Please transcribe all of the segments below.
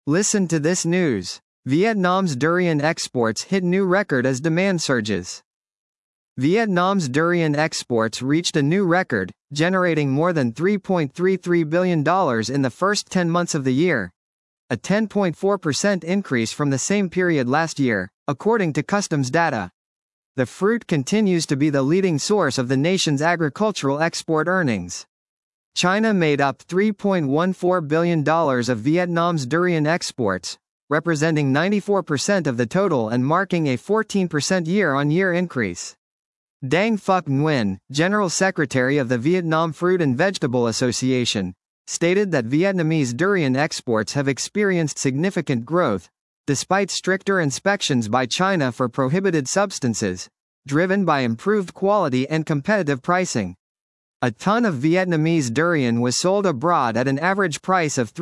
Listen to this news. Vietnam's durian exports hit new record as demand surges. Vietnam's durian exports reached a new record, generating more than $3.33 billion in the first 10 months of the year, a 10.4% increase from the same period last year, according to customs data. The fruit continues to be the leading source of the nation's agricultural export earnings. China made up $3.14 billion of Vietnam's durian exports, representing 94% of the total and marking a 14% year-on-year increase. Dang Phuc Nguyen, General Secretary of the Vietnam Fruit and Vegetable Association, stated that Vietnamese durian exports have experienced significant growth, despite stricter inspections by China for prohibited substances, driven by improved quality and competitive pricing. A ton of Vietnamese durian was sold abroad at an average price of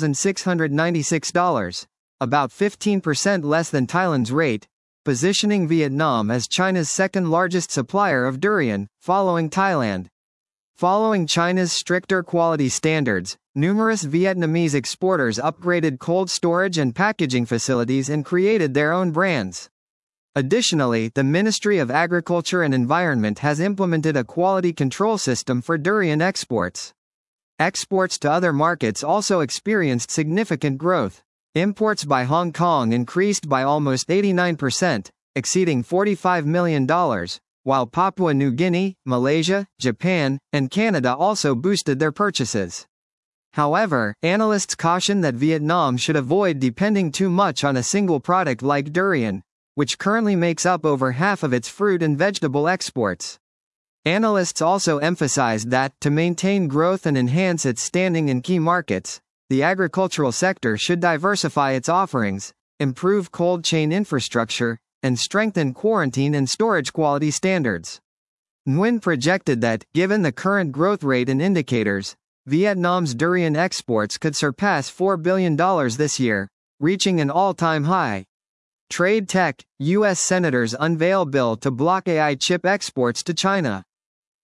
$3,696, about 15% less than Thailand's rate, positioning Vietnam as China's second-largest supplier of durian, following Thailand. Following China's stricter quality standards, numerous Vietnamese exporters upgraded cold storage and packaging facilities and created their own brands. Additionally, the Ministry of Agriculture and Environment has implemented a quality control system for durian exports. Exports to other markets also experienced significant growth. Imports by Hong Kong increased by almost 89%, exceeding $45 million, while Papua New Guinea, Malaysia, Japan, and Canada also boosted their purchases. However, analysts caution that Vietnam should avoid depending too much on a single product like durian, which currently makes up over half of its fruit and vegetable exports. Analysts also emphasized that, to maintain growth and enhance its standing in key markets, the agricultural sector should diversify its offerings, improve cold chain infrastructure, and strengthen quarantine and storage quality standards. Nguyen projected that, given the current growth rate and indicators, Vietnam's durian exports could surpass $4 billion this year, reaching an all-time high. Trade Tech, U.S. Senators unveil bill to block AI chip exports to China.